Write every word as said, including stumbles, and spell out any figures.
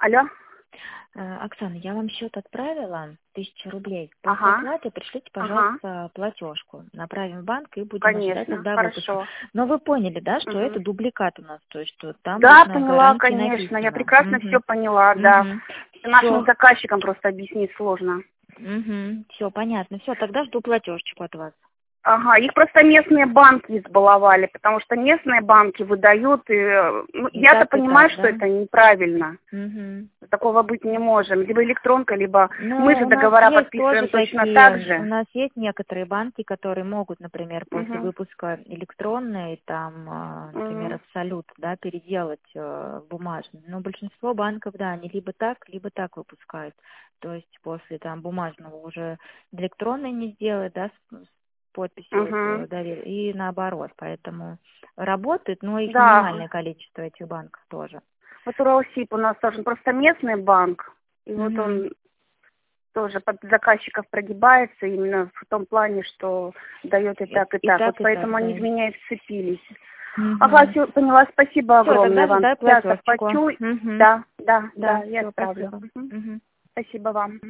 Алло. Э, Оксана, я вам счет отправила, тысяча рублей. После Ага. оплаты пришлите, Ага. пожалуйста, платежку. Направим в банк и будем ожидать Конечно. тогда выпуска. Хорошо. Но вы поняли, да, что это Мгм. дубликат у нас, то есть что там Да, устная поняла, гарантия конечно. Я написана. прекрасно все Угу. поняла, да. Угу. Нашим Все. заказчикам просто объяснить сложно. Угу. Все, понятно. Все, тогда жду платежечку от вас. Ага, их просто местные банки избаловали, потому что местные банки выдают, и, ну, И я-то так, и понимаю, так, что да? это неправильно. Угу. Такого быть не можем. Либо электронка, либо мы Ну, же у нас договора есть тоже подписываем точно так такие, у же. нас есть некоторые банки, которые могут, например, после Угу. выпуска электронной, там, а, например, Угу. Абсолют, да, переделать э, в бумажный. Но большинство банков, да, они либо так, либо так выпускают. То есть после там бумажного уже электронной не сделать, да, с, с подписью вот, Угу. э, доверия, и наоборот. Поэтому работает, но их Да. минимальное количество этих банков тоже. Вот Уралсиб у нас тоже просто местный банк, и вот Угу. он тоже под заказчиков прогибается именно в том плане, что дает и И, так, и и так. так, Вот и так, поэтому они да. в меня и вцепились. Ага, Угу. все, поняла. Спасибо Все, огромное тогда вам. ожидаю Сейчас платежечку. оплачу. Угу. Да, да, да, Да, я все, отправлю. спасибо. Мгм. Угу. Спасибо вам.